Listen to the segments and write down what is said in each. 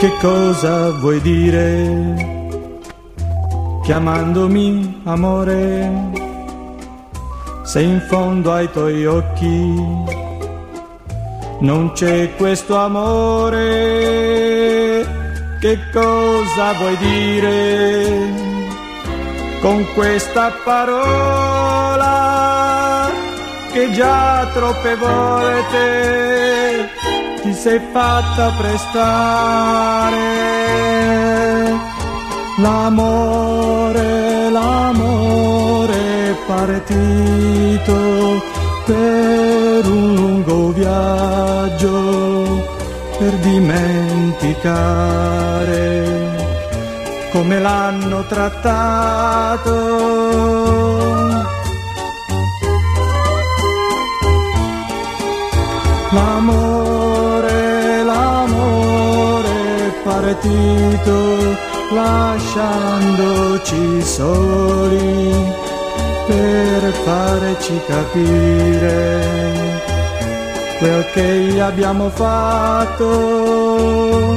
Che cosa vuoi dire chiamandomi amore? Se in fondo ai tuoi occhi non c'è questo amore, che cosa vuoi dire con questa parola che già troppe volte ti sei fatta prestare? L'amore, l'amore è partito per un lungo viaggio, per dimenticare come l'hanno trattato. L'amore, l'amore è partito lasciandoci soli per farci capire quel che abbiamo fatto.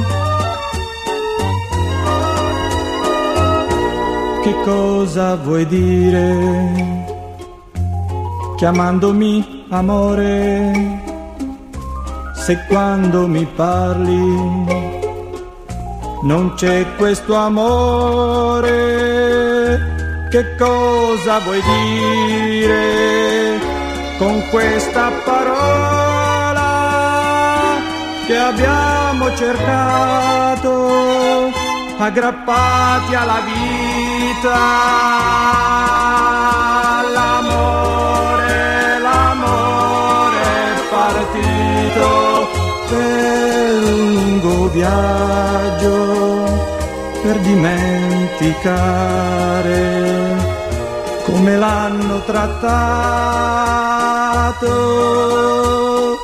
Che cosa vuoi dire chiamandomi amore? Se quando mi parli non c'è questo amore, che cosa vuoi dire con questa parola che abbiamo cercato aggrappati alla vita? L'amore, l'amore è partito per un lungo viaggio, per dimenticare come l'hanno trattato.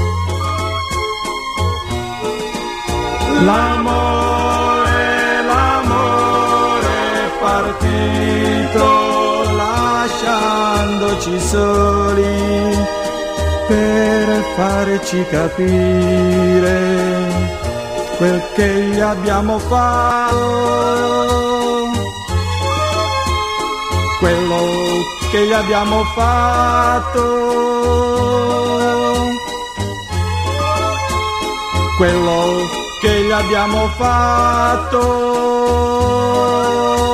L'amore, l'amore è partito lasciandoci soli per farci capire quel che gli abbiamo fatto, quello che gli abbiamo fatto, quello che gli abbiamo fatto.